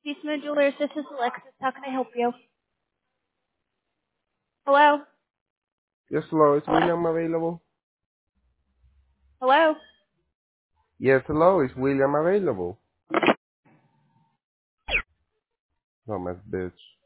Eastman Jewelers, this is Alexis. How can I help you? Hello? Yes, hello. Is William available? Hello? Yes, hello. Is William available? Dumbass bitch.